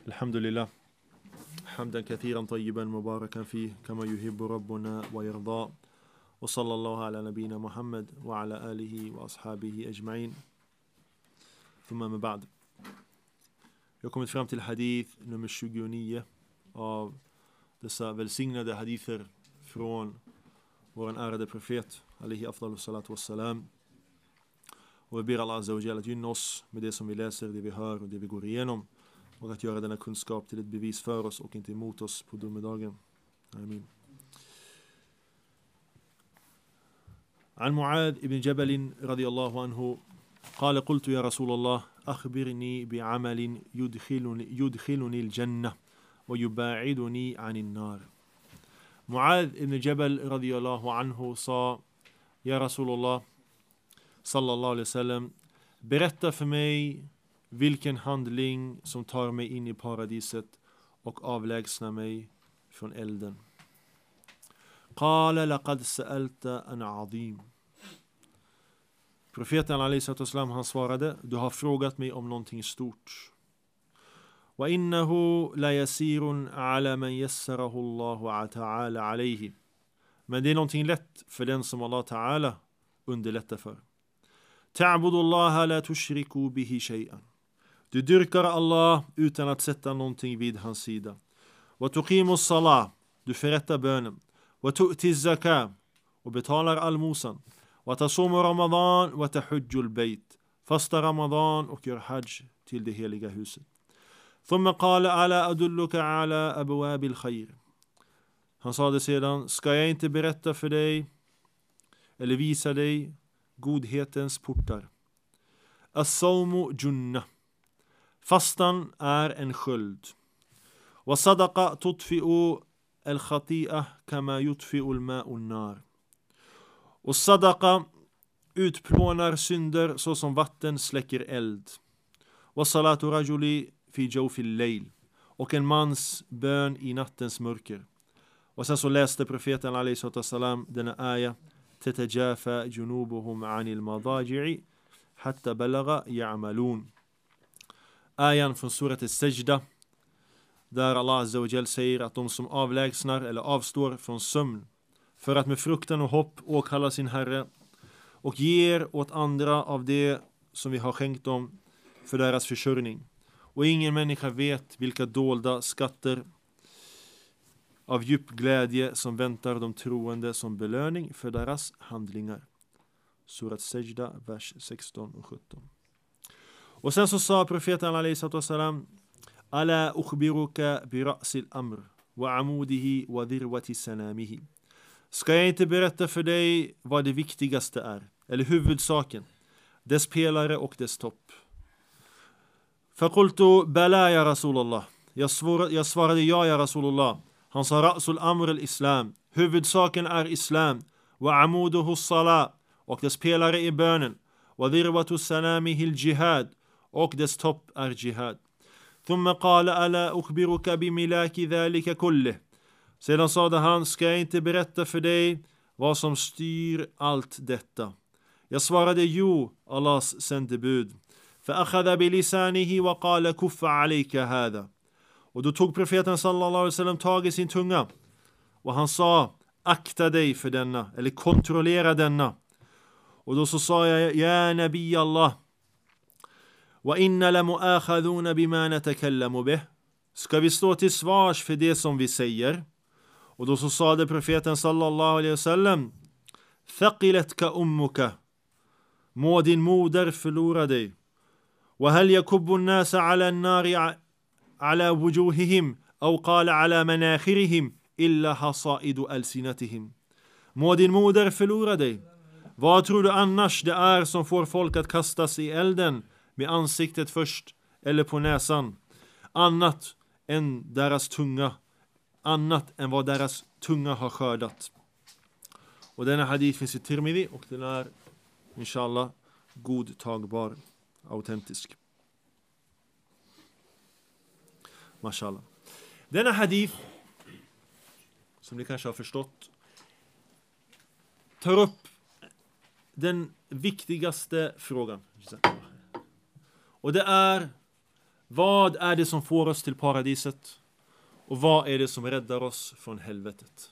الحمد لله حمدا كثيرا طيبا مباركا فيه كما يحب ربنا ويرضى وصلى الله على نبينا محمد وعلى آله وأصحابه أجمعين ثم ما بعد. Jag har kommit fram till hadith nummer 29 av dessa välsignade hadither från vår ärade profet alaihi afdalu salatu wassalam. Och vi ber Allah azza wa jalla att gynna oss med det som vi läser, det vi hör och det vi går igenom, och att göra denna kunskap till ett bevis för oss och inte emot oss på domedagen. Amin. عن معاذ ابن جبل رضي الله عنه قال قلت يا رسول الله أخبرني بعمل يدخلني الجنة ويباعدني عن النار. Muad ibn Jabal radiyallahu anhu sa: Ja Rasulullah sallallahu alaihi wasallam, berätta för mig vilken handling som tar mig in i paradiset och avlägsnar mig från elden. Qala laqad sa'alta an 'azim. Profeten alaihi wasallam, han svarade: du har frågat mig om någonting stort. Wa innahu la yasirun ala man yassarahu Allah ta'ala alayhi. Men det är någonting lätt för den som Allah ta'ala underlättar för. Ta'budu Allah la tushriku bihi shay'an. Du dyrkar Allah utan att sätta någonting vid hans sida. Wa tuqimu salah. Du förrättar bönen. Wa tu'ti zakah. Och betalar almosan. Wa tasumu ramadan wa tahujju al-bayt. Fasta ramadan och gör hajj till det heliga huset. ثم قال ألا أدلك على أبواب الخير. Han sa det sedan: ska jag inte berätta för dig eller visa dig godhetens portar? As-sawmu junna. Fastan är en sköld. Wa sadaqa tutfi'u al-khati'ah kama yutfi'u al-ma'u an-nar. Och sadaqa utplånar synder så som vatten släcker eld. Wa salatu rajuli fi jawfil layl. Och en mans bön i nattens mörker. Och sen så läste profeten alayhi salam denna aya: tatajafa junubuhum anil madaji'i hatta balagha ya'malun. Ayan från surat as-sajda, där Allah azza wa jalla säger att de som avlägsnar eller avstår från sömn för att med fruktan och hopp åkalla sin Herre och ger åt andra av det som vi har skänkt dem för deras försörjning. Och ingen människa vet vilka dolda skatter av djup glädje som väntar de troende som belöning för deras handlingar. Surat Sajda, vers 16 och 17. Och sen så sa profeten alayhi salam: Ala ukhbiruka bi ra'sil amr wa amudihi wa dhirwati sanamihi. Ska jag inte berätta för dig vad det viktigaste är, eller huvudsaken, dess pelare och dess topp? فقلت بلا يا رسول الله. Jag svarade ja Rasulullah. Han sa: ra'sul amr al-islam. Huvudsaken är islam. Wa amuduhu as-salat. Och dess pelare är bönen. Wa dhirwatu sanamihi al-jihad. Och dess topp är jihad. ثم قال ألا أخبرك بملاك ذلك كله. Sedan sade han: ska jag inte berätta för dig vad som styr allt detta? Jag svarade: jo, Allahs sändebud. فأخذ بلسانه وقال كف عليك هذا. Och då tog profeten sallallahu alaihi wasallam tag i sin tunga och han sa: akta dig för denna, eller kontrollera denna. Och då så sa jag: ja nabi Allah, wa inna la mu'akhadhuna bima natakallamu bih. Ska vi stå till svars för det som vi säger? Och då så sa det profeten sallallahu alaihi wasallam: thaqilatka ummuka. Må din moder förlora dig. وهل يكب الناس على النار على وجوههم أو قال على مناخرهم إلا حصائد ألسنتهم. Må din moder förlora dig. Vad tror du annars det är som får folk att kastas i elden med ansiktet först eller på näsan? Annat än deras tunga. Annat än vad deras tunga har skördat. Och denna hadith finns i Tirmidhi och den är inshallah godtagbar. Autentisk. Mashallah. Denna hadith, som ni kanske har förstått, tar upp den viktigaste frågan. Och det är: Vad är det som får oss till paradiset? Och vad är det som räddar oss från helvetet?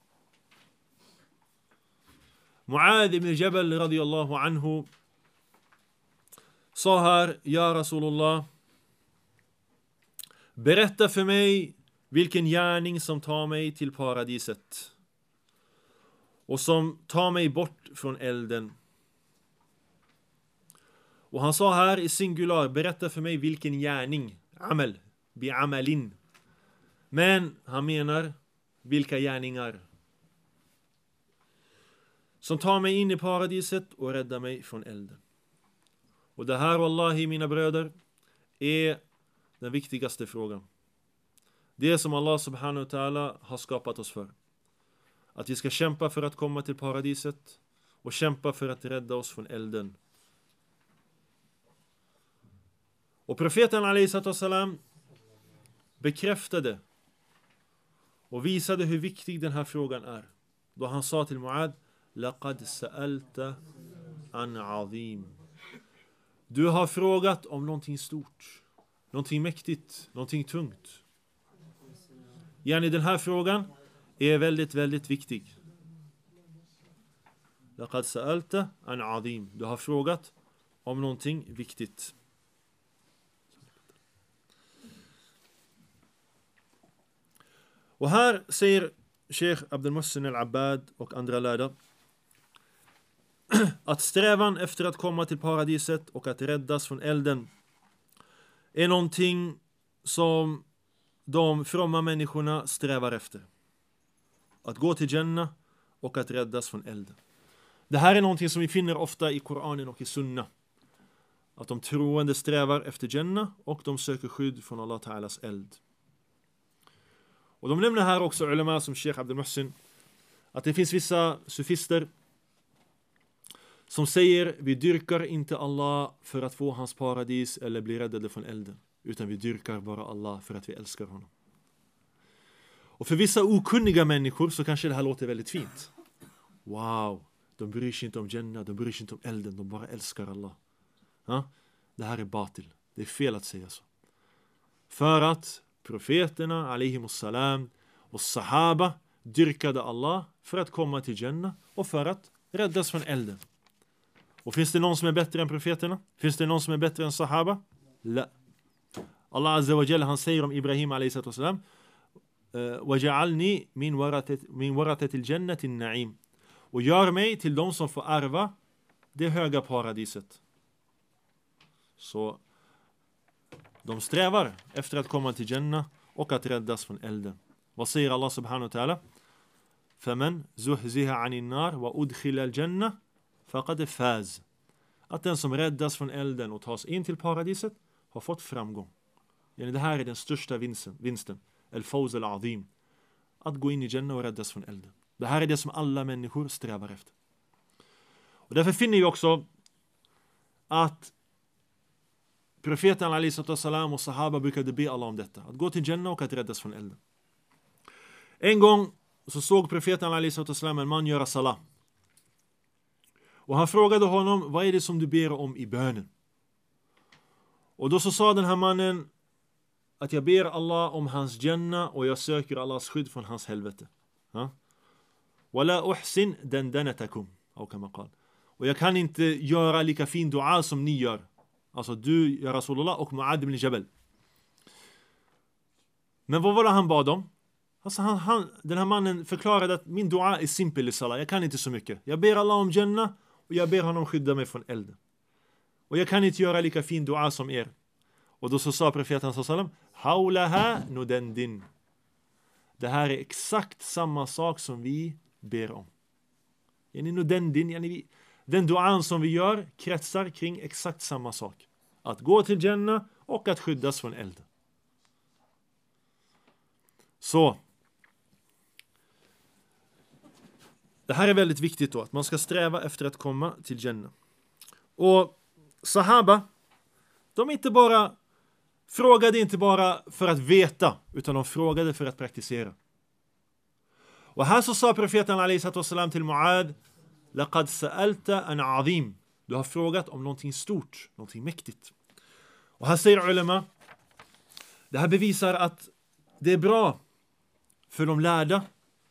Mu'adh ibn Jabal radiyallahu anhu sa här: Ja Rasulullah, berätta för mig vilken gärning som tar mig till paradiset och som tar mig bort från elden. Och han sa här i singular: berätta för mig vilken gärning, amal, bi'amalin. Men han menar vilka gärningar som tar mig in i paradiset och räddar mig från elden. Och det här, wallahi mina bröder, är den viktigaste frågan. Det som Allah subhanahu wa ta'ala har skapat oss för. Att vi ska kämpa för att komma till paradiset och kämpa för att rädda oss från elden. Och profeten alaihissalam bekräftade och visade hur viktig den här frågan är. Då han sa till Mu'adh: laqad sa'alta an 'azim. Du har frågat om någonting stort, någonting mäktigt, någonting tungt. Yani den här frågan är väldigt, väldigt viktig. Laqad sa'alta an 'azim. Du har frågat om någonting viktigt. Och här säger Sheikh Abdul Muhsin al-Abbad och andra lärda att strävan efter att komma till paradiset och att räddas från elden är någonting som de fromma människorna strävar efter. Att gå till Jannah och att räddas från elden. Det här är någonting som vi finner ofta i Koranen och i Sunna. Att de troende strävar efter Jannah och de söker skydd från Allah Ta'alas eld. Och de nämner här också ulama som Sheikh Abdul Muhsin att det finns vissa sufister som säger: vi dyrkar inte Allah för att få hans paradis eller bli räddade från elden, utan vi dyrkar bara Allah för att vi älskar honom. Och för vissa okunniga människor så kanske det här låter väldigt fint. Wow, de bryr sig inte om Jannah, de bryr sig inte om elden, de bara älskar Allah. Ja? Det här är batil, det är fel att säga så. För att profeterna alaihimussalam och sahaba dyrkade Allah för att komma till Jannah och för att räddas från elden. Och finns det någon som är bättre än profeterna? Finns det någon som är bättre än sahaba? La. Allah azza wa jalla, han säger om Ibrahim alaihissalam: وَجَعَلْنِي min warathati al-jannati an-na'im. Och gör mig till de som får ärva det höga paradiset. Så de strävar efter att komma till Jannah och att räddas från elden. Vad säger Allah subhanahu wa ta'ala? فَمَنْ زُحْزِهَ عَنِ النَّارِ وَأُدْخِلَ الْجَنَّةِ فَقَدْ فَازَ. Att den som räddas från elden och tas in till paradiset har fått framgång. Det här är den största vinsten. Al-Fawz al-Azim. Att gå in i Jannah och räddas från elden. Det här är det som alla människor strävar efter. Och därför finner vi också att profeten alaihissalam och sahaba brukade be Allah om detta. Att gå till Jannah och att räddas från elden. En gång så såg profeten alaihissalam en man göra salah. Och han frågade honom: vad är det som du ber om i bönen? Och då så sa den här mannen att jag ber Allah om hans Jannah och jag söker Allahs skydd från hans helvete. Wala uhsin dandanatakum, och jag kan inte göra lika fin dua som ni gör. Alltså du, ya Rasulullah, och Mu'adh ibn Jabal. Men vad var det han bad om? Alltså den här mannen förklarade att min dua är simpel i salah. Jag kan inte så mycket. Jag ber Allah om Jannah och jag ber honom skydda mig från elden. Och jag kan inte göra lika fin dua som er. Och då så sa profeten sallam: Haulaha nudendin. Det här är exakt samma sak som vi ber om. Nudendin, den duan som vi gör kretsar kring exakt samma sak. Att gå till Jannah och att skyddas från elden. Så det här är väldigt viktigt då, att man ska sträva efter att komma till Jannah. Och sahaba, de frågade inte bara för att veta, utan de frågade för att praktisera. Och här så sa profeten alaihissalam till Mu'adh: laqad sa'alta an 'azim. Du har frågat om någonting stort, någonting mäktigt. Och här säger ulama Det här bevisar att det är bra för de lärda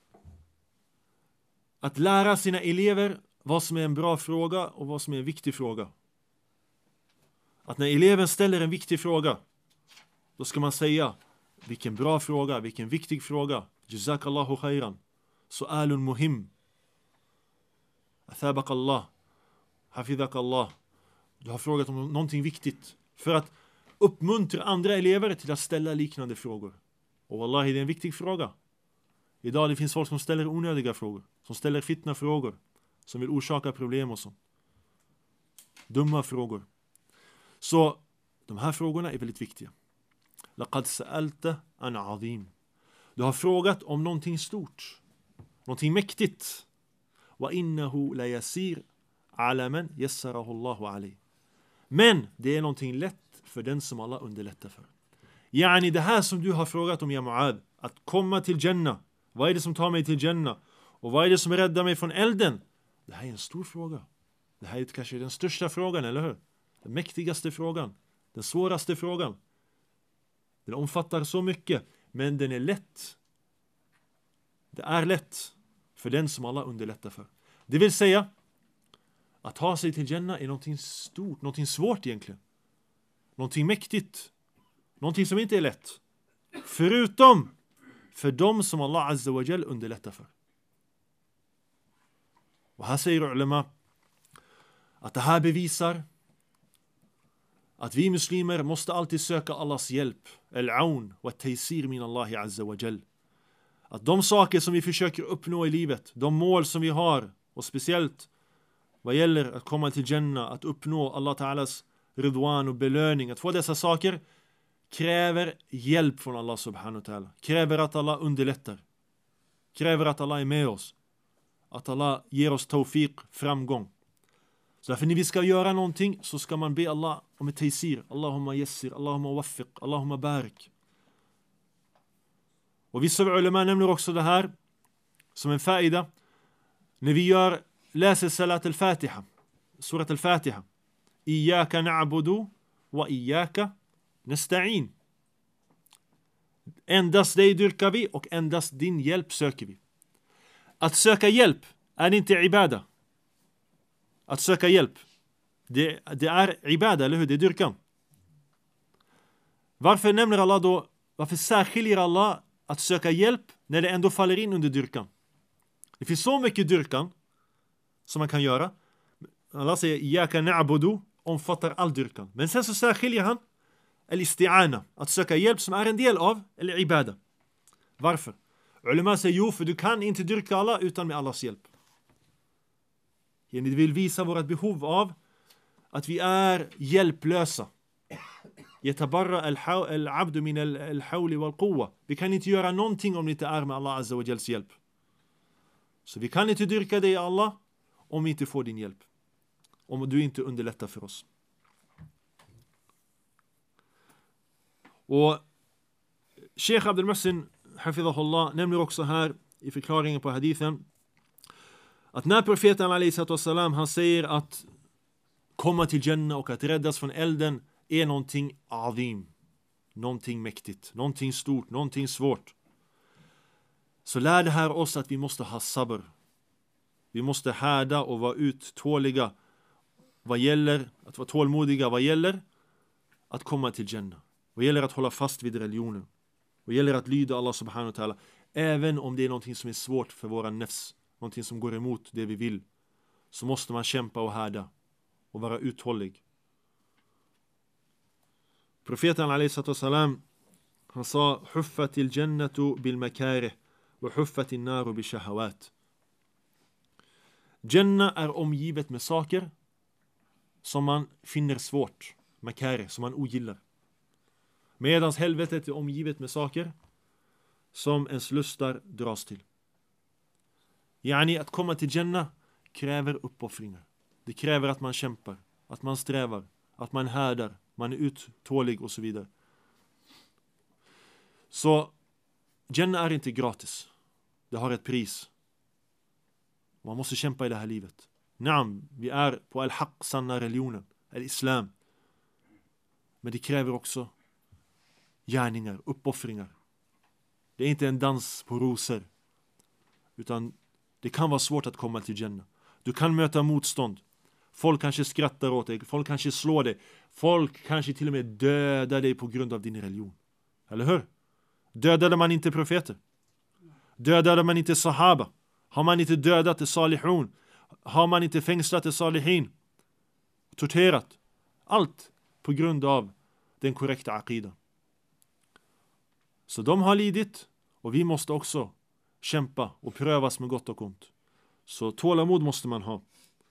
att lära sina elever vad som är en bra fråga och vad som är en viktig fråga. Att när eleven ställer en viktig fråga, då ska man säga: vilken bra fråga, vilken viktig fråga. Jazakallahu khairan. Su'alun muhim. Athabak Allah. Hafidhak Allah. Du har frågat om någonting viktigt. För att uppmuntra andra elever till att ställa liknande frågor. Och wallahi, det är en viktig fråga. Idag det finns folk som ställer onödiga frågor. Som ställer fitna frågor. Som vill orsaka problem och sånt. Dumma frågor. Så de här frågorna är väldigt viktiga. Laqad sa'alta an 'azim. Du har frågat om någonting stort. Någonting mäktigt. Wa innahu la yasir 'ala man yassarahu Allahu alayh. Men det är någonting lätt för den som Allah underlättar för. Yani det här som du har frågat om, ya Mu'ad, att komma till Jannah. Vad är det som tar mig till Jannah? Och vad är det som räddar mig från elden? Det här är en stor fråga. Det här är kanske den största frågan, eller hur? Den mäktigaste frågan. Den svåraste frågan. Den omfattar så mycket, men den är lätt. Det är lätt för den som Allah underlättar för. Det vill säga, att ta sig till Jannah är någonting stort, någonting svårt egentligen. Någonting mäktigt. Någonting som inte är lätt. Förutom för dem som Allah Azza wa Jal underlättar för. Och här säger ulema att det här bevisar att vi muslimer måste alltid söka Allahs hjälp. Al-aun wa taysir min Allah Azza wa Jal. Att de saker som vi försöker uppnå i livet, de mål som vi har, och speciellt vad gäller att komma till Jannah, att uppnå Allah Ta'alas ridwan och belöning, att få dessa saker, kräver hjälp från Allah subhanahu wa ta'ala. Kräver att Allah underlättar. Kräver att Allah är med oss. Att Allah ger oss tawfiq, framgång. Så därför när vi ska göra någonting så ska man be Allah om ett taysir. Allahumma yassir, Allahumma waffiq, Allahumma barik. Och vissa ulema nämner också det här som en faida. När vi läser salat al-Fatiha, surat al-Fatiha. Iyaka na'budu wa iyaka nasta'in. Endast dig dyrkar vi och endast din hjälp söker vi. Att söka hjälp är inte ibada. Att söka hjälp, det är ibada, eller hur? Det är dyrkan. Varför nämner Allah då, varför särskiljer Allah att söka hjälp när det ändå faller in under dyrkan? Det finns så mycket dyrkan som man kan göra. Allah säger Iyaka na'budu, omfattar all dyrkan. Men sen så särskiljer han al-isti'ana, att söka hjälp som är en del av eller ibada. Varför? Ulema säger jo, för du kan inte dyrka Allah utan med Allahs hjälp. Det vill visa vårt behov av att vi är hjälplösa. Yatabarra al-abdu min al-hawli wal-quwwa. Vi kan inte göra någonting om det inte är med Allah Azza wa Jals hjälp. Så vi kan inte dyrka dig Allah om vi inte får din hjälp. Om du inte underlättar för oss. Och Sheikh Abdul Muhsin Hafidhahullah nämner också här i förklaringen på hadithen att när profeten alaihissalam han säger att komma till Jannah och att räddas från elden är någonting azim, någonting mäktigt, någonting stort, någonting svårt. Så lär det här oss att vi måste ha sabr. Vi måste härda och vara uttåliga vad gäller att vara tålmodiga vad gäller att komma till Jannah. Vad gäller att hålla fast vid religionen. Vad gäller att lyda Allah subhanahu wa ta'ala. Även om det är någonting som är svårt för våra nefs. Någonting som går emot det vi vill. Så måste man kämpa och härda. Och vara uthållig. Profeten alaihissalam han sa huffatil jannatu bil makarih och huffatil naru bil shahawat. Jannah är omgivet med saker som man finner svårt. Makarih, som man ogillar. Medans helvetet är omgivet med saker som ens lustar dras till. Yani att komma till Jannah kräver uppoffringar. Det kräver att man kämpar, att man strävar, att man härdar, man är uttålig och så vidare. Så Jannah är inte gratis. Det har ett pris. Man måste kämpa i det här livet. Naam, vi är på al-haq, sanna religionen, al-islam. Men det kräver också gärningar, uppoffringar. Det är inte en dans på rosor. Utan det kan vara svårt att komma till Jannah. Du kan möta motstånd. Folk kanske skrattar åt dig. Folk kanske slår dig. Folk kanske till och med dödar dig på grund av din religion. Eller hur? Dödade man inte profeter? Dödade man inte sahaba? Har man inte dödat salihun? Har man inte fängslat salihin? Torterat? Allt på grund av den korrekta aqida. Så de har lidit och vi måste också kämpa och prövas med gott och ont. Så tålamod måste man ha.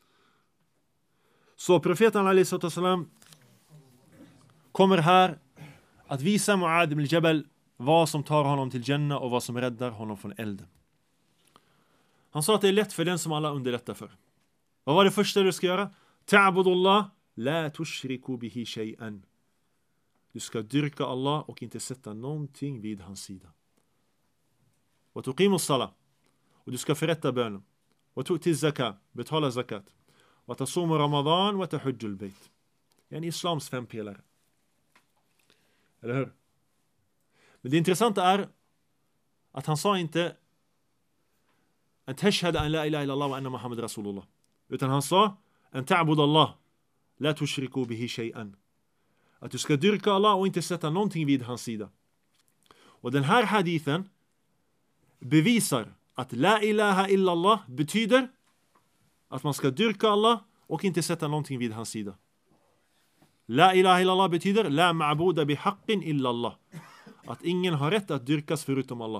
Så profeten a.s. kommer här att visa Mu'adh ibn Jabal vad som tar honom till Jannah och vad som räddar honom från elden. Han sa att det är lätt för den som alla underlättar för. Vad var det första du ska göra? Ta'budullah la tushriku bihi shay'an. Du ska dyrka Allah och inte sätta någonting vid hans sida. Wa tuqimus salah. Och du ska förrätta bönen. Wa tu'ti zakat, betala zakat. Wa tasumu ramadan wa tahujjul bayt. En islams 5 pelare. Eller hur? Men det intressanta är att han sa inte att tashhada an la ilaha illallah wa anna Muhammad rasulullah. Utan han sa an ta'bud Allah la tushriku bihi shay'an. Att du ska dyrka Allah och inte sätta någonting vid hans sida. Och den här hadithen bevisar att la ilaha illallah betyder att man ska dyrka Allah och inte sätta någonting vid hans sida. La ilaha illallah betyder la ma'buda bihaqqin illallah. Att ingen har rätt att dyrkas förutom Allah.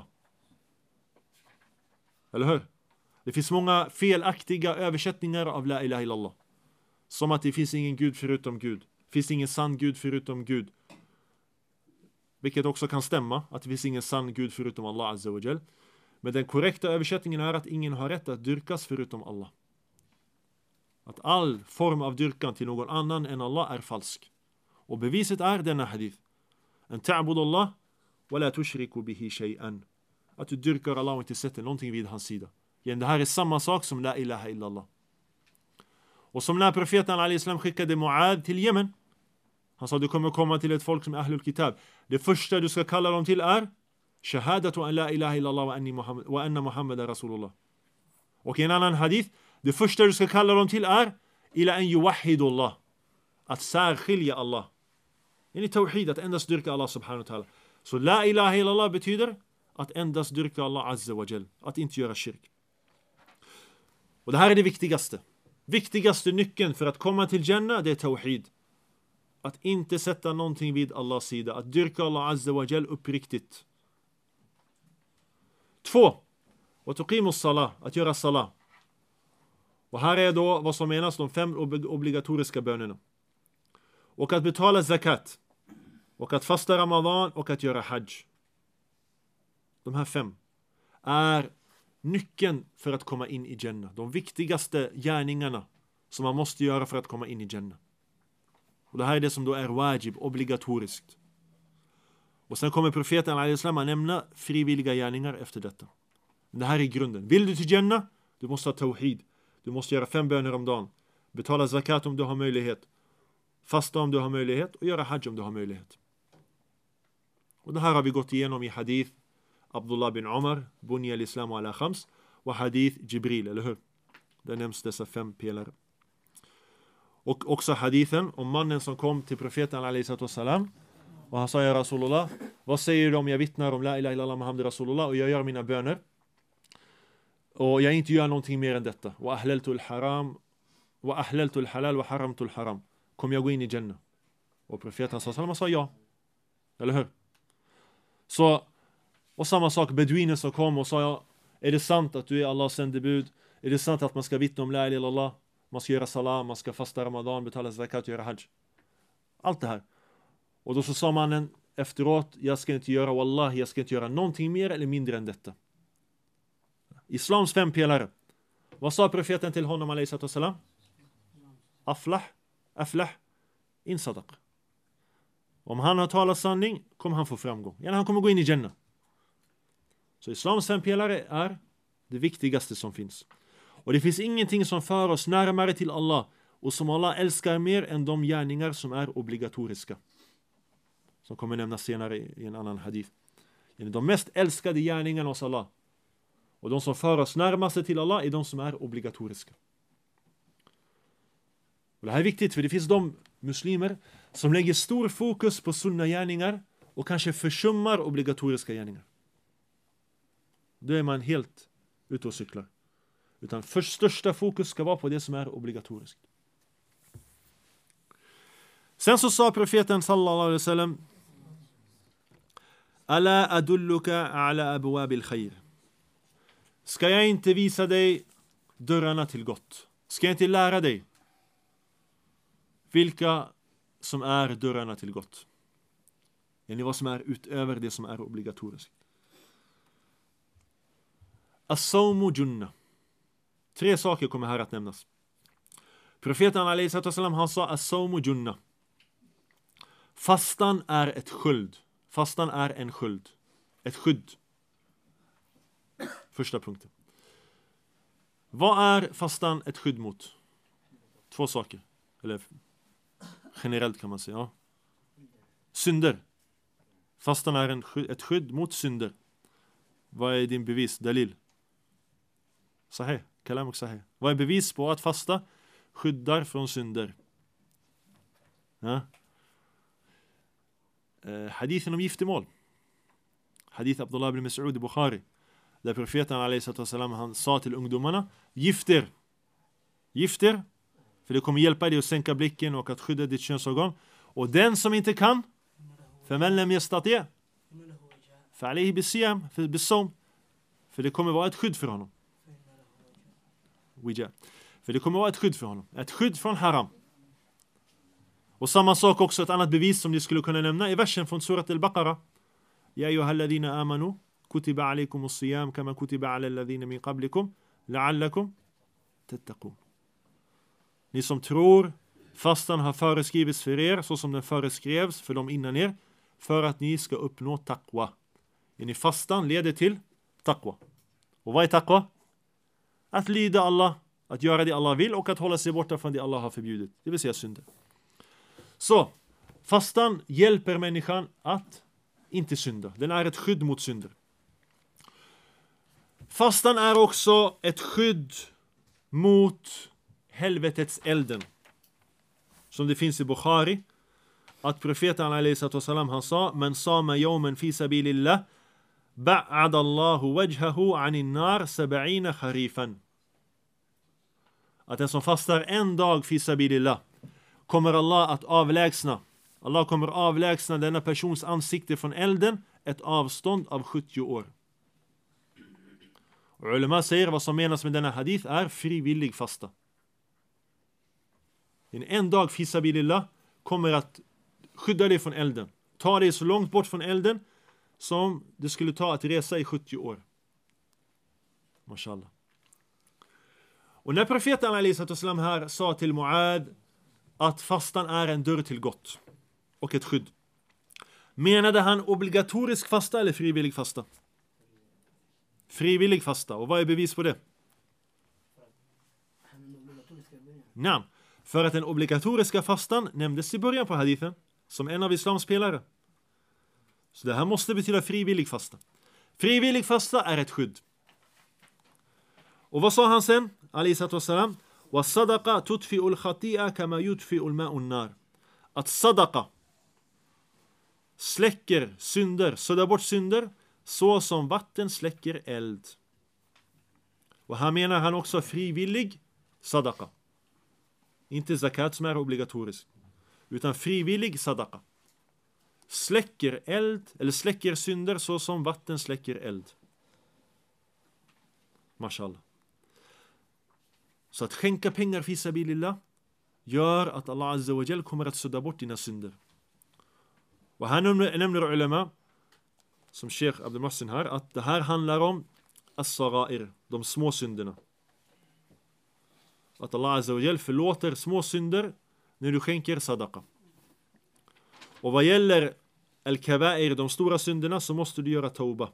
Eller hur? Det finns många felaktiga översättningar av la ilaha illallah. Som att det finns ingen Gud förutom Gud. Det finns ingen sann Gud förutom Gud. Vilket också kan stämma. Att det finns ingen sann Gud förutom Allah azza wa jal. Men den korrekta översättningen är att ingen har rätt att dyrkas förutom Allah. Att all form av dyrkan till någon annan än Allah är falsk. Och beviset är denna hadith. En ta'budullah wa la tushriku bihi shay'an. Att du dyrkar Allah och inte sätter någonting vid hans sida. Det här är samma sak som la ilaha illallah. Och som när profeten al-Islam skickade Mu'adh till Yemen. Han sa du kommer komma till ett folk som är ahlul kitab. Det första du ska kalla dem till är shahadatu an la ilaha illallah wa anna Muhammad rasulullah. Och i en annan hadith. Det första du ska kalla dem till är ila an yuwahhidullah. Att särskilja Allah. Det är tawhid, att endast dyrka Allah subhanahu wa ta'ala. Så la ilaha illallah betyder att endast dyrka Allah azza wa jal. Att inte göra shirk. Och det här är det viktigaste. Viktigaste nyckeln för att komma till Jannah, det är tawhid. Att inte sätta någonting vid Allahs sida. Att dyrka Allah azza wa jal uppriktigt. 2. Och tuqimus salah. Att göra salah. Och här är då vad som menas de 5 obligatoriska bönerna. Och att betala zakat. Och att fasta Ramadan och att göra hajj. De här 5 är nyckeln för att komma in i Jannah. De viktigaste gärningarna som man måste göra för att komma in i Jannah. Och det här är det som då är wajib, obligatoriskt. Och sen kommer profeten al-Islam att nämna frivilliga gärningar efter detta. Men det här är grunden. Vill du till Jannah? Du måste ha tawhid. Du måste göra 5 böner om dagen. Betala zakat om du har möjlighet. Fasta om du har möjlighet. Och göra hajj om du har möjlighet. Och det här har vi gått igenom i hadith Abdullah bin Umar, Bunya al-Islam ala khams, och hadith Jibril, eller hur? Där nämns dessa 5 pelare. Och också hadithen om mannen som kom till profeten alayhi och han sa ja Rasulullah, vad säger du om jag vittnar om la ilaha illallah Muhammad Rasulullah och jag gör mina böner och jag inte gör någonting mer än detta. Wa ahlaltu al-haram wa ahlaltu al-halal wa haramtu al-haram. Kommer jag gå in i Jannah? Och profeten sa ja. Eller hur? Så, och samma sak, beduinen som kom och sa ja, är det sant att du är Allahs sändebud? Är det sant att man ska vittna om la ilaha illallah? Man ska göra salam, man ska fasta Ramadan, betala zakat och göra hajj. Allt det här. Och då så sa mannen efteråt, jag ska inte göra wallah, jag ska inte göra någonting mer eller mindre än detta. Islams 5 pelare. Vad sa profeten till honom alayhi salam? Aflah, in sadaq. Om han har talat sanning kommer han få framgång. Han kommer gå in i Jannah. Så Islams 5 pelare är det viktigaste som finns. Och det finns ingenting som för oss närmare till Allah och som Allah älskar mer än de gärningar som är obligatoriska. som kommer nämnas senare i en annan hadith. De mest älskade gärningarna hos Allah. Och de som för oss närmast till Allah är de som är obligatoriska. Och det här är viktigt, för det finns de muslimer som lägger stor fokus på sunna gärningar och kanske försummar obligatoriska gärningar. Då är man helt ute och cyklar. Utan största fokus ska vara på det som är obligatoriskt. Sen så sa profeten sallallahu alaihi wasallam: Ala adulluka ala abwabil khair. Ska jag inte visa dig dörrarna till gott? Ska jag inte lära dig vilka som är dörrarna till gott? Yani vad som är utöver det som är obligatoriskt. As-sawmu junna. 3 saker kommer här att nämnas. Profeten alaihi sallam, han sa as-sawmu junna. Fastan är ett sköld. Fastan är en sköld. Ett skydd. Första punkten. Vad är fastan ett skydd mot? 2 saker. Eller generellt kan man säga. Ja. Synder. Fastan är ett skydd mot synder. Vad är din bevis? Dalil. Sahih. Kalam och sahih. Vad är bevis på att fasta skyddar från synder? Ja. Hadithen om giftermål. Hadith Abdullah ibn Mas'ud i Bukhari. Där profeten alaihissalam, han sa till ungdomarna: Gifter, för det kommer hjälpa dig att sänka blicken och att skydda ditt könsorgan. Och den som inte kan, فَمَنْ لَمْ يَسْتَطِعْ فَعَلَيْهِ بِالصِّيَامِ بِالصَّوْمِ. För det kommer vara ett skydd för honom. För det kommer vara ett skydd för honom. Ett skydd från haram. Och samma sak också, ett annat bevis som ni skulle kunna nämna i versen från surat al-Baqarah. Ya ayyuhalladhina amanu kutiba alaykumus siyam kama kutiba ala alladhina min qablikum la'allakum tattaqun. Ni som tror, fastan har föreskrivits för er så som den föreskrevs för dem innan er, för att ni ska uppnå taqwa. Fastan leder till taqwa. Och vad är taqwa? Att lyda Allah, att göra det Allah vill och att hålla sig borta från det Allah har förbjudit. Det vill säga synder. Så, fastan hjälper människan att inte synda. Den är ett skydd mot synder. Fastan är också ett skydd mot helvetets elden. Som det finns i Bukhari, att profeten alaihissalam, han sa: Men sama yawman fi sabilillah ba'ada Allahu wajhahu anin nar 70 kharifan. Att den som fastar en dag fi sabilillah kommer Allah kommer avlägsna denna persons ansikte från elden ett avstånd av 70 år. Och ulema säger vad som menas med denna hadith är frivillig fasta. En dag fi sabilillah kommer att skydda dig från elden. Ta dig så långt bort från elden som det skulle ta att resa i 70 år. Mashallah. Och när profeten alaihissalam här sa till Muad att fastan är en dörr till gott och ett skydd, menade han obligatorisk fasta eller frivillig fasta? Frivillig fasta. Och vad är bevis på det? Nej. För att den obligatoriska fastan nämndes i början på hadithen som en av islams pelare. Så det här måste betyda frivillig fasta. Frivillig fasta är ett skydd. Och vad sa han sen? Alaihissalam. Wa sadaqa tutfi'ul khati'a kama yutfi'ul ma'un nar. Att sadaqa släcker synder, suddar bort synder, så som vatten släcker eld. Och här menar han också frivillig sadaqa. Inte zakat som är obligatorisk, utan frivillig sadaqa. Släcker eld, eller släcker synder så som vatten släcker eld. Mashallah. Så att skänka pengar fi sabilillah gör att Allah azza wa jal kommer att sudda bort dina synder. Och här nämner ulema, som Sheikh Abdul Muhsin här, att det här handlar om as-sagair, de små synderna. Att Allah azza wa jal förlåter små synder när du skänker sadaqa. Och vad gäller al-kabair, de stora synderna, så måste du göra tauba.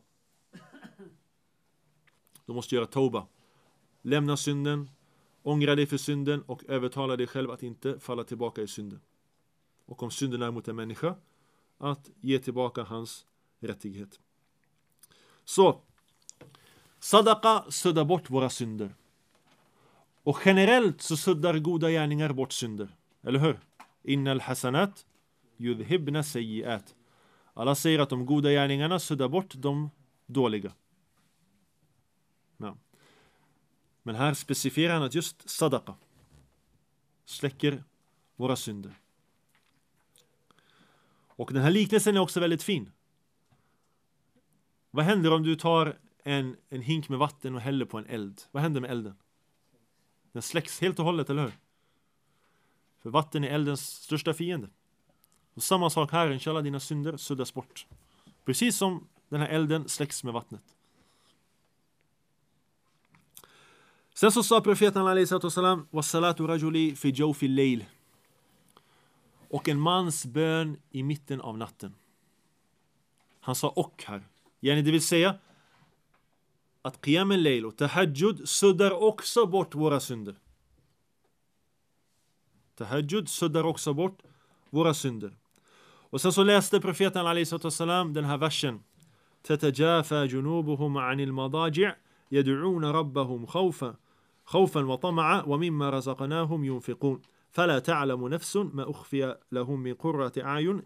Du måste göra tauba. Lämna synden, ångra dig för synden och övertala dig själv att inte falla tillbaka i synden. Och om synden är mot en människa, att ge tillbaka hans rättighet. Så sadaqa suddar bort våra synder. Och generellt så suddar goda gärningar bort synder. Eller hur? Innal hasanat yudhibna sayyi'at. Alla säger att de goda gärningarna suddar bort de dåliga. Ja. Men här specificerar han att just sadaqa släcker våra synder. Och den här liknelsen är också väldigt fin. Vad händer om du tar en hink med vatten och häller på en eld? Vad händer med elden? Den släcks helt och hållet, eller hur? För vatten är eldens största fiende. Och samma sak här, inshallah, dina synder suddas bort. Precis som den här elden släcks med vattnet. Sen så sa profeten alayhi salatu wasalam, wassalatu rajuli fi jawfi al-layl. Och en mans bön i mitten av natten. Han sa och här. Det vill säga att qiyam al-layl och tahajjud suddar också bort våra synder. Tahajjud suddar också bort våra synder. Och sen så läste profeten alayhi salatu wasalam den här versen. Tatajafa junubuhum anil madaji' yad'una rabbahum khawfan wa tama'a wa mimma razaqnahum yunfiqun. فلا تعلم نفس ما أخفي لهم من قرة أعين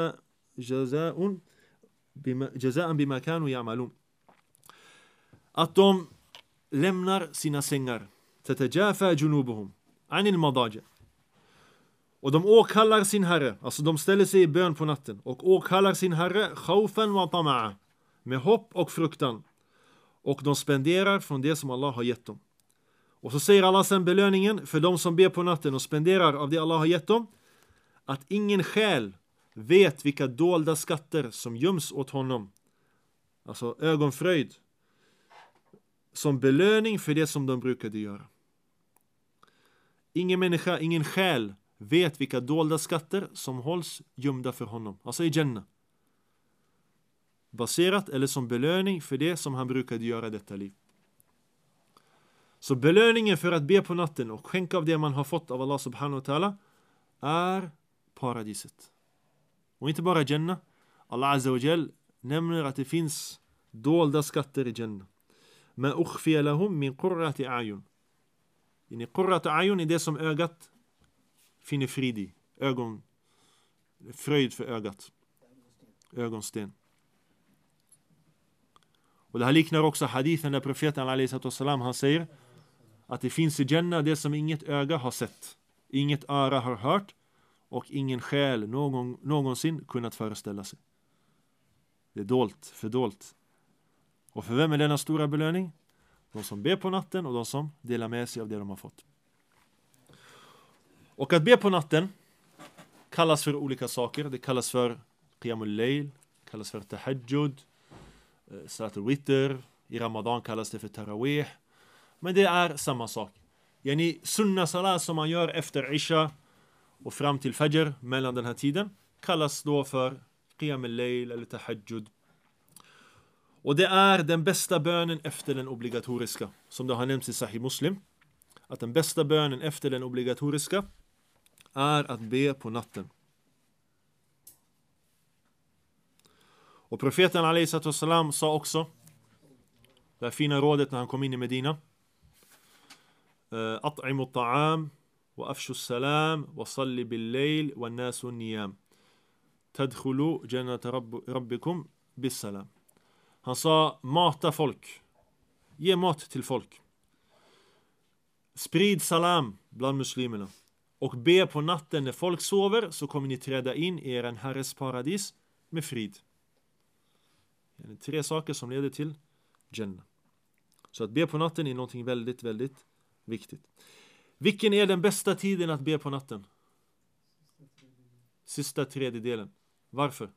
جزاء بما كانوا يعملون. Att de lämnar sina sängar. تتجافى جنوبهم عن المضاجع. Och de åkallar sin herre. Alltså de ställer sig i bön på natten. Och åkallar sin herre خوفا وطمعا. Med hopp och fruktan. Och de spenderar från det som Allah har gett dem. Och så säger Allah sen belöningen för de som ber på natten och spenderar av det Allah har gett dem. Att ingen själ vet vilka dolda skatter som göms åt honom. Alltså ögonfröjd. Som belöning för det som de brukade göra. Ingen människa, ingen själ vet vilka dolda skatter som hålls gömda för honom. Alltså i Jannah. Baserat eller som belöning för det som han brukade göra detta liv. Så belöningen för att be på natten och skänka av det man har fått av Allah subhanahu wa ta'ala är paradiset. Och inte bara Jannah. Allah azza wa jal nämner att det finns dolda skatter i Jannah. Ma ukhfiya lahum min qurrati a'yun. Qurrati a'yun är det som ögat finner frid i. Fröjd för ögat. Ögonsten. Och det här liknar också hadithen där profeten alayhi salatu wasalam han säger att det finns i Jannah det som inget öga har sett, inget öra har hört och ingen själ någonsin kunnat föreställa sig. Det är dolt, fördolt. Och för vem är denna stora belöning? De som ber på natten och de som delar med sig av det de har fått. Och att be på natten kallas för olika saker. Det kallas för qiyamul layl, kallas för tahajjud, salat al-witr, i Ramadan kallas det för tarawih. Men det är samma sak. Sunna salat som man gör efter Isha och fram till Fajr mellan den här tiden kallas då för qiyam al-layl eller tahajjud. Och det är den bästa bönen efter den obligatoriska. Som det har nämnts i Sahih Muslim. Att den bästa bönen efter den obligatoriska är att be på natten. Och profeten alayhi salatu wasalam sa också det fina rådet när han kom in i Medina. At'imu ta'am wa afshu salam wa salli bil layl wa nasu niyam. Tadkhulu jannata rabbikum bis salam. Han sa mata folk. Ge mat till folk. Sprid salam bland muslimerna. Och be på natten när folk sover så kommer ni träda in i er herres paradis med frid. Det är 3 saker som leder till Jannah. Så att be på natten är någonting väldigt, väldigt viktigt. Vilken är den bästa tiden att be på natten? Sista tredjedelen. Varför?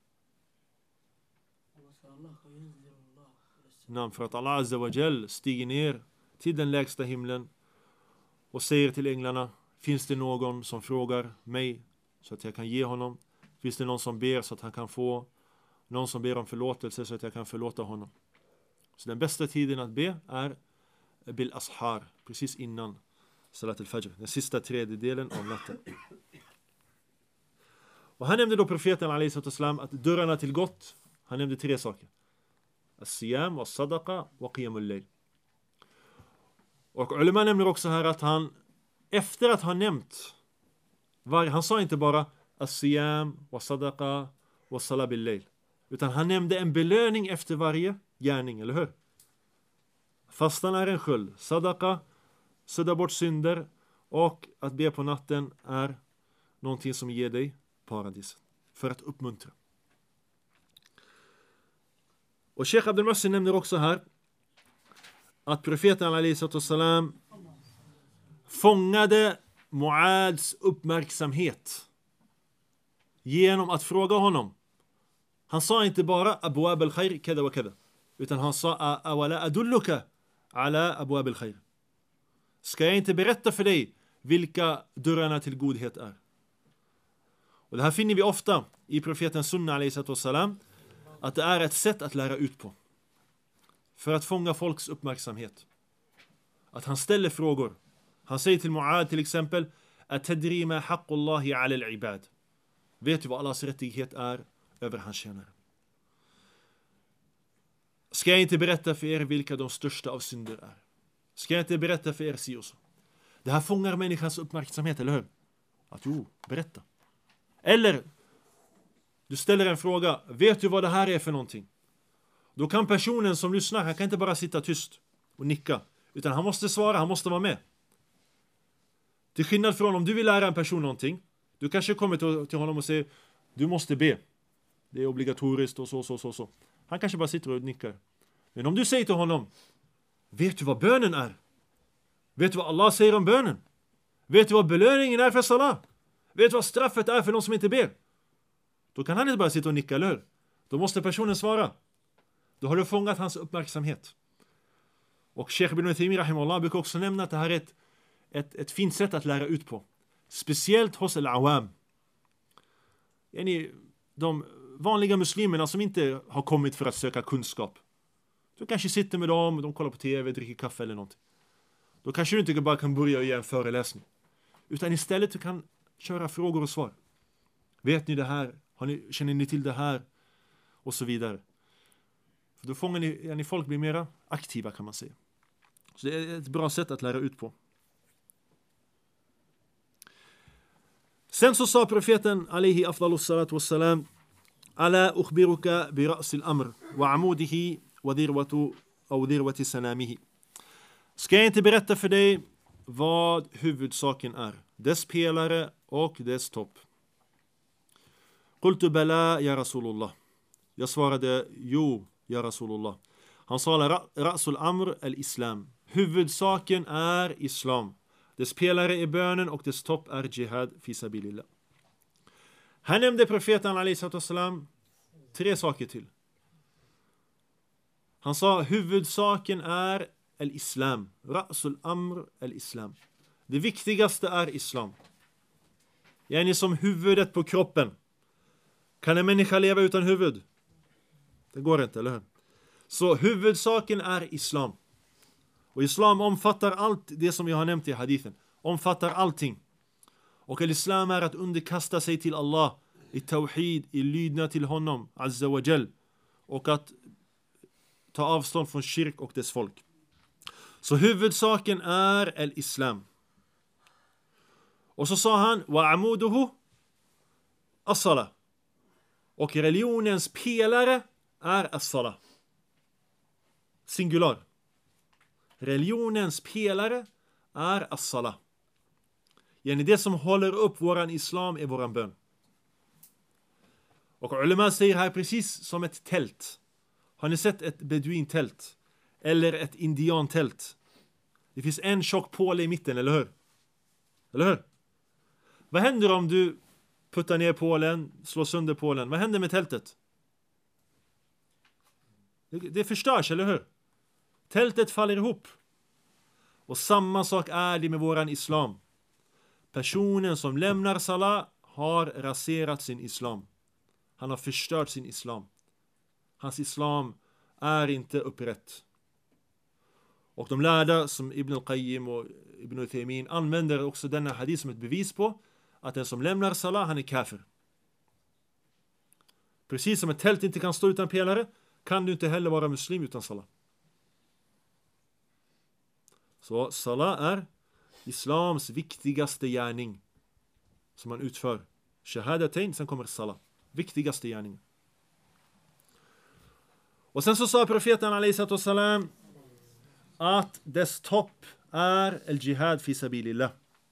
För att Allah azza wa jal stiger ner till den lägsta himlen och säger till änglarna: finns det någon som frågar mig så att jag kan ge honom? Finns det någon som ber så att han kan få? Någon som ber om förlåtelse så att jag kan förlåta honom? Så den bästa tiden att be är bil ashar, precis innan salat al-fajr, den sista tredjedelen av natten. Och han nämnde då profeten alaihissalam att dörrarna till gott, han nämnde 3 saker. As-siyam, was-sadaqa, wa qiyamul layl. Och ulama nämner också här att han, efter att ha nämnt, han sa inte bara as-siyam, was-sadaqa, was-sala bil-layl. Utan han nämnde en belöning efter varje gärning, eller hur? Fastan är en sköld, sadaqa, sudda bort synder, och att be på natten är någonting som ger dig paradiset. För att uppmuntra. Och Sheikh Abdul Muhsin nämner också här att profeten alaihissalam fångade Muads uppmärksamhet genom att fråga honom. Han sa inte bara abwab al-khair kada wa kada, utan han sa awala adulluka ala abwab al-khair. Ska jag inte berätta för dig vilka dörrarna till godhet är? Och det här finner vi ofta i profetens sunna alaihissalam, att det är ett sätt att lära ut på. För att fånga folks uppmärksamhet. Att han ställer frågor. Han säger till Muad till exempel: Atadri ma haqqullahi ala al-ibad. Vet du vad Allahs rättighet är över hans tjänare? Ska jag inte berätta för er vilka de största av synder är? Ska jag inte berätta för er si och så? Det här fångar människans uppmärksamhet, eller hur? Att berätta. Eller du ställer en fråga: vet du vad det här är för någonting? Då kan personen som lyssnar, han kan inte bara sitta tyst och nicka, utan han måste svara, han måste vara med. Till skillnad från om du vill lära en person någonting, du kanske kommer till honom och säger: du måste be. Det är obligatoriskt och så. Han kanske bara sitter och nickar. Men om du säger till honom: vet du vad bönen är? Vet du vad Allah säger om bönen? Vet du vad belöningen är för salah? Vet du vad straffet är för de som inte ber? Då kan han inte bara sitta och nicka, eller hur? Då måste personen svara. Då har du fångat hans uppmärksamhet. Och Sheikh ibn Uthaymin rahimahullah brukar också nämna att det här är ett fint sätt att lära ut på. Speciellt hos al-awam. De vanliga muslimerna som inte har kommit för att söka kunskap. Du kanske sitter med dem, de kollar på tv, dricker kaffe eller någonting. Då kanske du inte bara kan börja och ge en föreläsning. Utan istället du kan köra frågor och svar. Vet ni det här? Känner ni till det här? Och så vidare. För då fångar ni folk blir mera aktiva, kan man säga. Så det är ett bra sätt att lära ut på. Sen så sa profeten alaihi afdalus salatu wassalam: Ala ukhbiruka bi ra'sil amr wa amudihi wa dirwati sanamihi. Ska jag inte berätta för dig vad huvudsaken är? Dess pelare och dess topp. Qultu bala ya Rasulullah. Jag svarade: jo, ya Rasulullah. Han sa: ra'sul amr al-islam. Huvudsaken är islam. Dess pelare är bönen och dess topp är jihad fi sabilillah. Han nämnde profeten alaihissalam 3 saker till. Han sa: huvudsaken är al-islam. Ra'sul amr al-islam. Det viktigaste är islam. Yani som huvudet på kroppen. Kan en människa leva utan huvud? Det går inte, eller hur? Så huvudsaken är islam. Och islam omfattar allt det som jag har nämnt i hadithen. Omfattar allting. Och islam är att underkasta sig till Allah i tawhid, i lydnad till honom, azza wa jal. Och att ta avstånd från kyrk och dess folk. Så huvudsaken är al-islam. Och så sa han: wa amuduhu as-salah. Och religionens pelare är as-salah. Singular. Religionens pelare är as-salah. Yani det som håller upp våran islam är våran bön. Och ulama säger här precis som ett tält. Har ni sett ett beduintält? Eller ett indiantält? Det finns en tjock påle i mitten, eller hur? Eller hur? Vad händer om du puttar ner pålen, slår sönder pålen? Vad händer med tältet? Det förstörs, eller hur? Tältet faller ihop. Och samma sak är det med våran islam. Personen som lämnar salah har raserat sin islam. Han har förstört sin islam. Hans islam är inte upprätt. Och de lärda som Ibn al-Qayyim och Ibn Uthaymin använder också denna hadith som ett bevis på att den som lämnar salah, han är kafir. Precis som ett tält inte kan stå utan pelare, kan du inte heller vara muslim utan salah. Så salah är islams viktigaste gärning som man utför. Shahadatain, sen kommer salah. Viktigaste gärningen. Och sen så sa profeten alaihissalam att dess topp är el-jihad fi sabilillah.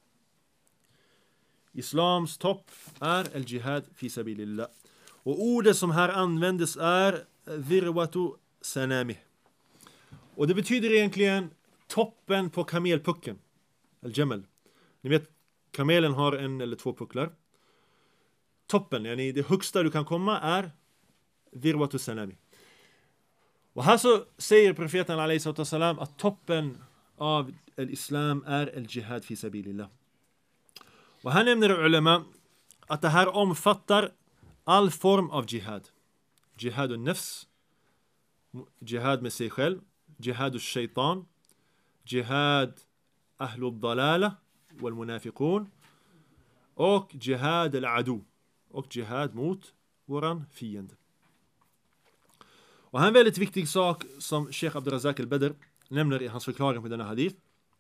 Islams topp är el-jihad fi sabilillah. Och ordet som här användes är virwatu sanamih. Och det betyder egentligen toppen på kamelpucken. El-jamal. Ni vet, kamelen har en eller två pucklar. Toppen, det högsta du kan komma är virwatu sanamih. Och här så säger profeten alaihissalam att toppen av islam är el-jihad fi sabilillah. Och här nämner ulema att det här omfattar all form av jihad. Jihad och nafs, jihad med sig själv, jihad och shaitan, jihad ahlul dalala wal munafiqun och jihad al-adu och jihad mot våran fiende. Och här är en väldigt viktig sak som Sheikh Abdurrazak al-Badr nämner i hans förklaring på denna hadith.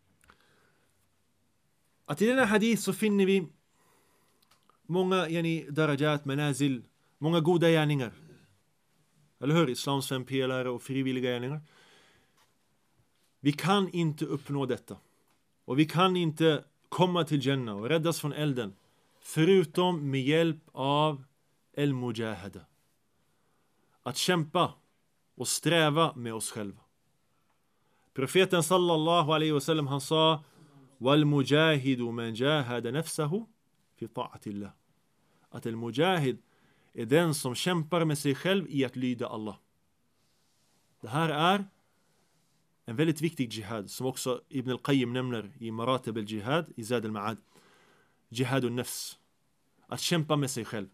Att i denna hadith så finner vi många darajat, manazil, många goda gärningar. Eller hur? Islams 5 pelare och frivilliga gärningar. Vi kan inte uppnå detta. Och vi kan inte komma till Jannah och räddas från elden förutom med hjälp av el-mujahada. Att kämpa och sträva med oss själva. Profeten sallallahu alaihi wasallam han sa: "Wal mujahidu man jahada nafsahu fi ta'atillah." Att el-mujahid är den som kämpar med sig själv i att lyda Allah. Det här är en väldigt viktig jihad som också Ibn al-Qayyim nämner i Maratib al-Jihad i Zad al-Ma'ad. Jihad al-nafs. Att kämpa med sig själv.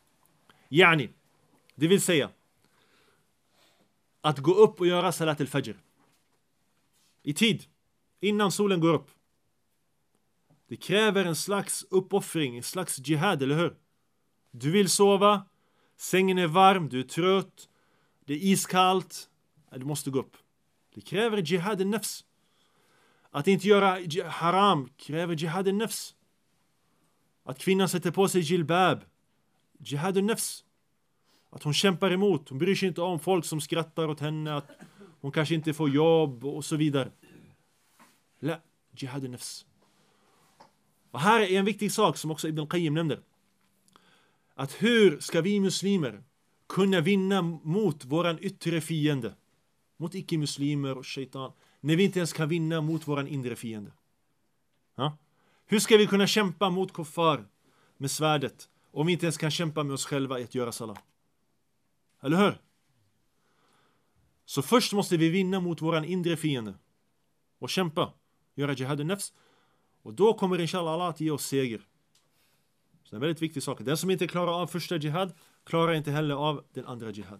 Det vill säga att gå upp och göra salat al-fajr i tid, innan solen går upp. Det kräver en slags uppoffring, en slags jihad, eller hur? Du vill sova, sängen är varm, du är trött, det är iskallt, du måste gå upp. Det kräver jihad al-nafs. Att inte göra haram kräver jihad al-nafs. Att kvinnan sätter på sig jilbab, jihad al-nafs. Att hon kämpar emot, hon bryr sig inte om folk som skrattar åt henne, att hon kanske inte får jobb och så vidare. La, jihad al-nafs. Och här är en viktig sak som också Ibn al-Qayyim nämner. Att hur ska vi muslimer kunna vinna mot våran yttre fiende, mot icke-muslimer och shaitan, när vi inte ens kan vinna mot våran inre fiende? Ja? Hur ska vi kunna kämpa mot kuffar med svärdet om vi inte ens kan kämpa med oss själva i att göra salah? Eller hur? Så först måste vi vinna mot våran inre fiende och kämpa, göra jihad al-nafs, och då kommer inshallah Allah att ge oss seger. Så det är en väldigt viktig sak. Den som inte klarar av första jihad klarar inte heller av den andra jihad.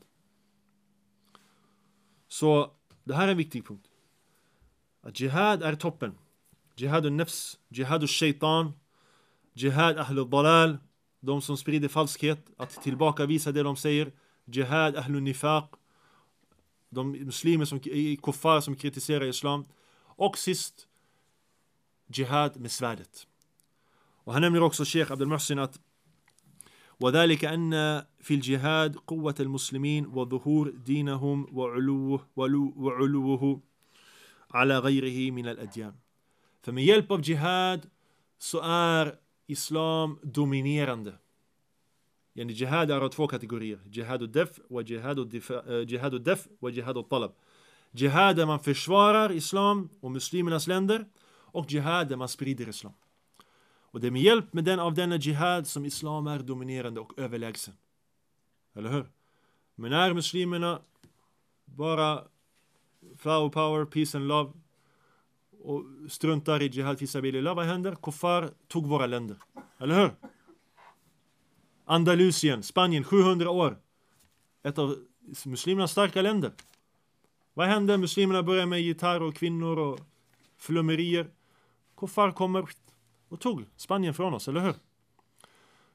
Så det här är en viktig punkt. Att jihad är toppen. Jihad al-nafs, jihad al-shaitan, jihad ahlul dalal, de som sprider falskhet, att tillbakavisa det de säger. Jihad ahlul nifaq, de muslimer som kuffar som kritiserar islam. Och sist, jihad med svärdet. Och han nämner också Sheikh Abdul Muhsin att وذلك أن في الجهاد قوة المسلمين وظهور دينهم وعلوه على غيره من الأديان. För med hjälp av jihad så är islam dominerande. Jihad är av 2 kategorier. Jihad al-daf och jihad al-daf och jihad al-talab. Jihad där man försvarar islam och muslimernas länder, och jihad där man sprider islam. Och det är med hjälp med denna jihad som islam är dominerande och överlägsen. Eller hur? Men när muslimerna bara flower power, peace and love och struntar i jihad fi sabilillah, vad händer? Kuffar tog våra länder. Eller hur? Andalusien, Spanien, 700 år. Ett av muslimernas starka länder. Vad hände? Muslimerna började med gitarr och kvinnor och flummerier. Kuffar kommer och tog Spanien från oss, eller hur?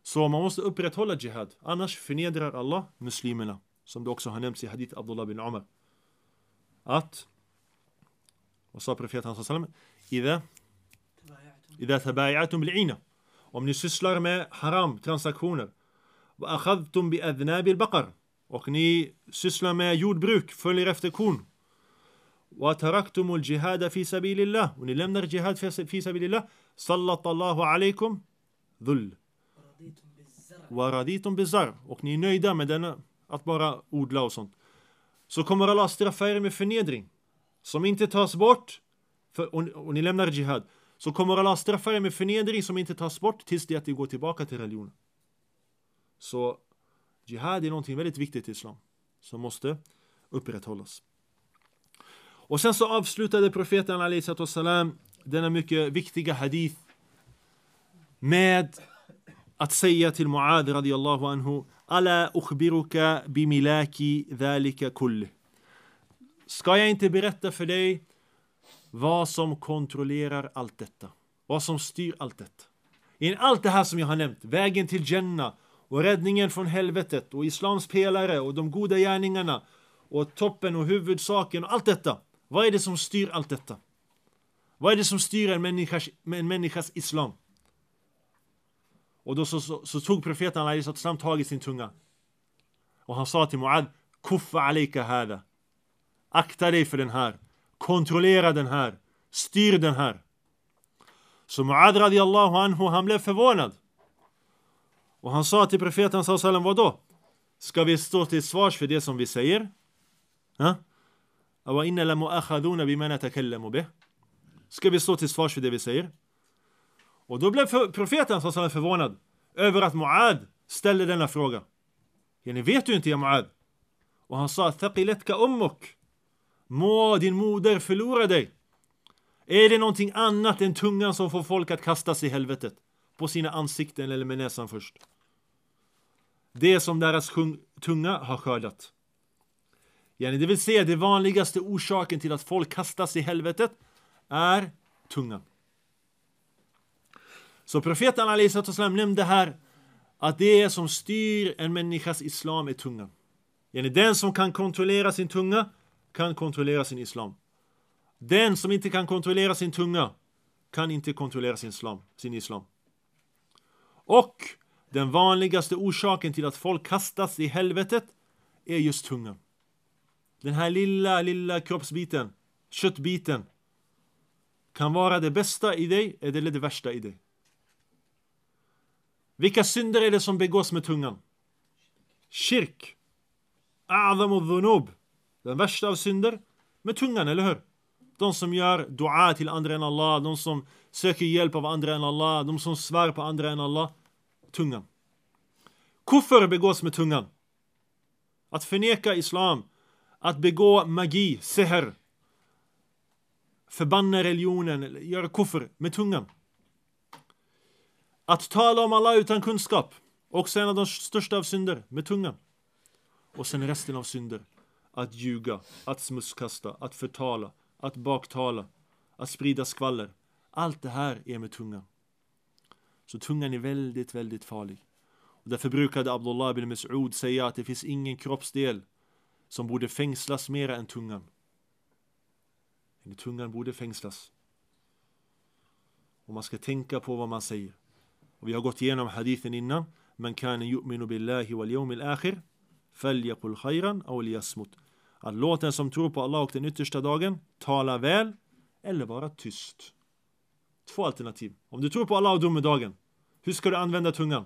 Så man måste upprätthålla jihad. Annars förnedrar Allah muslimerna. Som det också har nämnts i hadith Abdullah bin Umar. Att, vad sa profeten sallallahu alaihi wasallam? Idha tabayatum bil'ina. Om ni sysslar med haram transaktioner. Wa akhadhtum bi adnabil baqar. Och ni sysslar med jordbruk, följer efter kon. Wa taraktumul jihada fi sabilillah. Och ni lämnar jihad fi sabilillah. Sallallahu alaikum dhull. Wa raditum bizar. Och ni är nöjda med denna, att bara odla och sånt. Så kommer Allah straffa er med förnedring. Som inte tas bort. Och ni lämnar jihad. Så kommer Allah straffa er med förnedring som inte tas bort tills det att ni går tillbaka till religionen. Så jihad är någonting väldigt viktigt i islam. Som måste upprätthållas. Och sen så avslutade profeten alaihi salatu wassalam denna mycket viktiga hadith med att säga till Muad radiyallahu anhu: Ala ukhbiruka bimilaki dhalika kull. Ska jag inte berätta för dig vad som kontrollerar allt detta? Vad som styr allt detta? I allt det här som jag har nämnt, vägen till Jannah och räddningen från helvetet och islams pelare och de goda gärningarna och toppen och huvudsaken och allt detta. Vad är det som styr allt detta? Vad är det som styr en människas islam? Och då så tog profeten alaihi sallam tag i sin tunga. Och han sa till Muad: Kuffa alayka hada. Akta dig för den här. Kontrollera den här. Styr den här. Så Muad radiyallahu anhu, han blev förvånad. Och han sa till profeten sallallahu alaihi wasallam: vadå? Ska vi stå till svars för det som vi säger? Awa inna la mu'akhaduna bima natakallamu bih. Ska vi stå till svars för det vi säger? Och då blev profeten sallallahu alaihi wasallam förvånad över att Muad ställde denna fråga. Ni vet ju inte, ja Muad. Och han sa: Thaqilatka ummuk. Må din moder förlora dig. Är det någonting annat än tungan som får folk att kasta sig i helvetet? På sina ansikten eller med näsan först. Det som deras tunga har skördat. Det vill säga, det vanligaste orsaken till att folk kastas i helvetet är tungan. Så profeten alaihi salatu wassalam nämnde här att det som styr en människas islam är tungan. Den som kan kontrollera sin tunga kan kontrollera sin islam. Den som inte kan kontrollera sin tunga kan inte kontrollera sin islam. Och den vanligaste orsaken till att folk kastas i helvetet är just tungan. Den här lilla kroppsbiten, köttbiten, kan vara det bästa i dig eller det värsta i dig. Vilka synder är det som begås med tungan? Shirk. A'zamu dhunub. Den värsta av synder med tungan, eller hur? De som gör dua till andra än Allah, de som söker hjälp av andra än Allah, de som svär på andra än Allah. Tungan. Kuffer begås med tungan. Att förneka islam, att begå magi, seher, förbanna religionen, eller göra kuffer med tungan. Att tala om Allah utan kunskap, också en av de största av synder, med tungan. Och sen resten av synder. Att ljuga, att smutskasta, att förtala, att baktala, att sprida skvaller. Allt det här är med tungan. Så tungan är väldigt, väldigt farlig. Och därför brukade Abdullah bin Mas'ud säga att det finns ingen kroppsdel som borde fängslas mer än tungan. Tungan borde fängslas. Och man ska tänka på vad man säger. Och vi har gått igenom hadithen innan. Man kan yu'minu billahi wal yawmil akhir falyaqul khayran aw liyasmut. Att låta den som tror på Allah och den yttersta dagen tala väl eller vara tyst. 2 alternativ. Om du tror på Allah och domedagen, hur ska du använda tungan?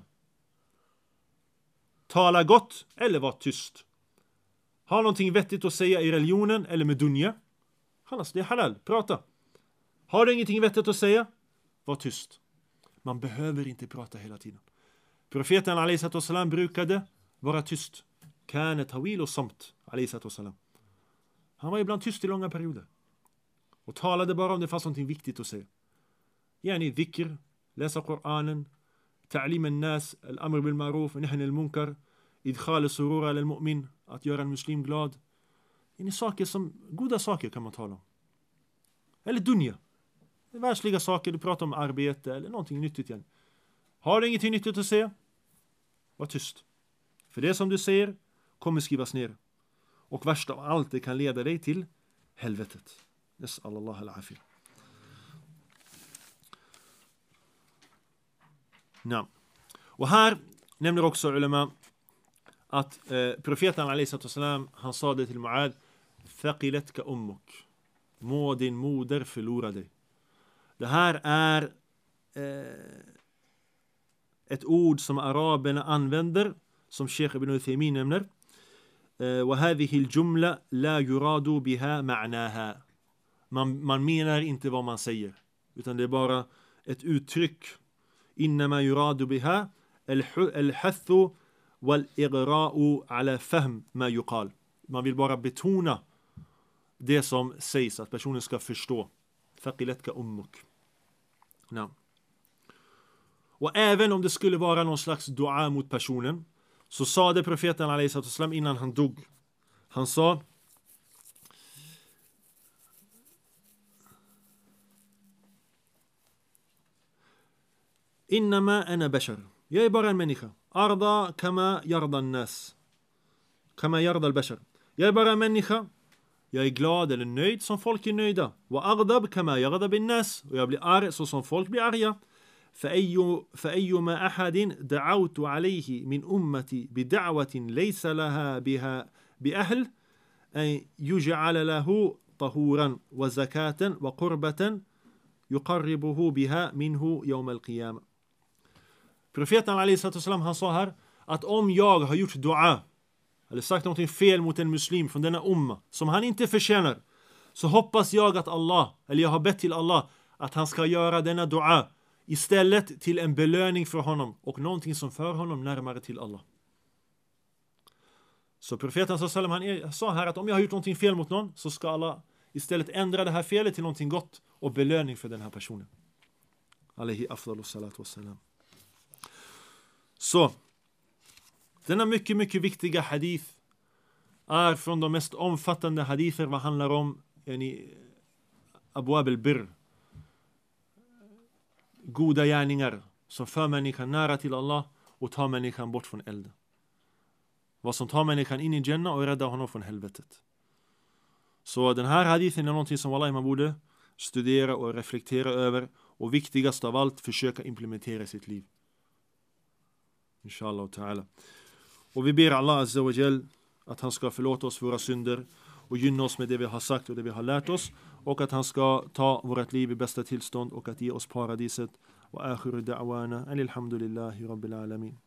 Tala gott eller vara tyst. Ha någonting vettigt att säga i religionen eller med dunya. Det är halal, prata. Har du ingenting vettigt att säga? Var tyst. Man behöver inte prata hela tiden. Profeten alaihi salatu wassalam brukade vara tyst. Kana tawil och samt alaihi salatu wassalam. Han var ibland tyst i långa perioder. Och talade bara om det fanns någonting viktigt att säga. Dhikr, läsa Koranen, ta'lim an-nas, al-amr bil ma'ruf, nahy al-munkar, idkhal as-surura lil-mu'min, att göra en muslim glad. Goda saker kan man tala om. Eller dunya. Världsliga saker, du pratar om arbete eller någonting nyttigt igen. Har du ingenting nyttigt att säga? Var tyst. För det som du säger kommer skrivas ner. Och värst av allt, det kan leda dig till helvetet. Nas'allahu al-afiyah. Ja. Och här nämner också ulama att profeten alaihissalam, han sa det till Mu'ad: Thaqilatka ummuk. Må din moder förlora dig. Det här är ett ord som araberna använder, som Sheikh Ibn Uthaymin nämner. وهذه الجملة لا يراد بها معناها. Man menar inte vad man säger, utan det är bara ett uttryck. إنما يراد بها الحث والإغراء على فهم ما يقال. Man vill bara betona det som sägs, att personen ska förstå. ثقلتك أمك. Ja. Och även om det skulle vara någon slags dua mot personen, så sa det profeten alaihissalam innan han dog. Han sa: Innama ana bashar. Jag är bara en människa. Arda kama yarda an-nas. Kama yarda al-bashar. Jag är bara en människa. Jag är glad eller nöjd som folk är nöjda. Wa aghdab kama yaghdab an-nas. Och jag blir arg så som folk blir arga. فأيما أحد دعوت عليه من أمتي بدعوة ليس لها بها بأهل أن يجعل له طهورا وزكاة وقربة يقربه بها منه يوم القيامة. Profeten alaihissalam, han sa här att om jag har gjort dua eller sagt något fel mot en muslim från denna umma som han inte förtjänar, så hoppas jag att Allah, eller jag har bett till Allah, att han ska göra denna dua istället till en belöning för honom och någonting som för honom närmare till Allah. Så profeten sallallahu alaihi wasallam, han sa här att om jag har gjort någonting fel mot någon, så ska Allah istället ändra det här felet till någonting gott och belöning för den här personen. Alaihi afdalus salatu wassalam. Så denna mycket, mycket viktiga hadith är från de mest omfattande hadither vad handlar om abwab al-birr, goda gärningar som för människan nära till Allah och tar människan bort från elden. Vad som tar människan in i Jannah och räddar honom från helvetet. Så den här hadithen är någonting som wallahi man borde studera och reflektera över, och viktigast av allt försöka implementera i sitt liv. Inshallah ta'ala. Och vi ber Allah azza wa jal att han ska förlåta oss våra synder och gynna oss med det vi har sagt och det vi har lärt oss, och att han ska ta vårt liv i bästa tillstånd och att ge oss paradiset. Och akhiru da'wana alhamdulillahi rabbil alamin.